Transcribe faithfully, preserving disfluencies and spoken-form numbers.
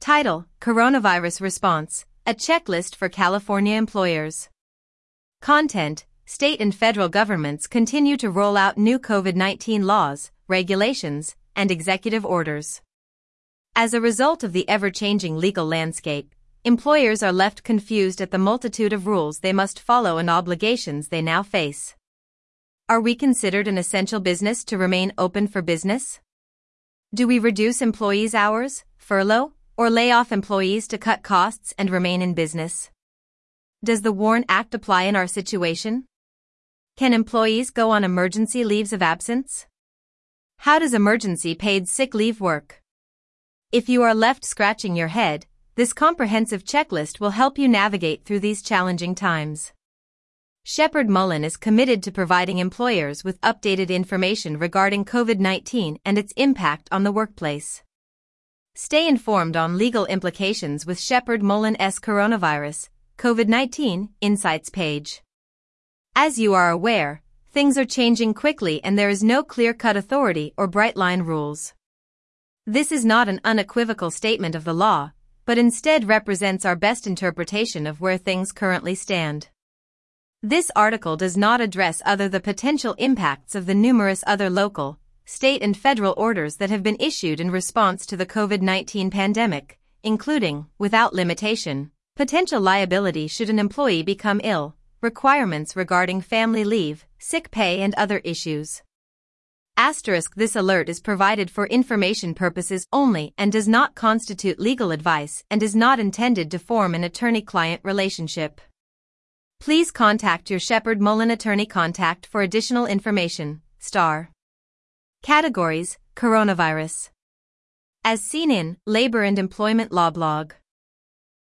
Title: Coronavirus Response, a checklist for California employers. Content: State and federal governments continue to roll out new COVID nineteen laws, regulations, and executive orders. As a result of the ever-changing legal landscape, employers are left confused at the multitude of rules they must follow and obligations they now face. Are we considered an essential business to remain open for business? Do we reduce employees' hours, furlough, or lay off employees to cut costs and remain in business? Does the WARN Act apply in our situation? Can employees go on emergency leaves of absence? How does emergency paid sick leave work? If you are left scratching your head, this comprehensive checklist will help you navigate through these challenging times. Sheppard Mullin is committed to providing employers with updated information regarding COVID nineteen and its impact on the workplace. Stay informed on legal implications with Sheppard Mullin's Coronavirus, COVID nineteen Insights page. As you are aware, things are changing quickly and there is no clear-cut authority or bright-line rules. This is not an unequivocal statement of the law, but instead represents our best interpretation of where things currently stand. This article does not address other the potential impacts of the numerous other local, state and federal orders that have been issued in response to the COVID nineteen pandemic, including, without limitation, potential liability should an employee become ill, requirements regarding family leave, sick pay and other issues. Asterisk: This alert is provided for information purposes only and does not constitute legal advice and is not intended to form an attorney-client relationship. Please contact your Sheppard Mullin attorney contact for additional information. Star. Categories: Coronavirus. As seen in Labor and Employment Law blog.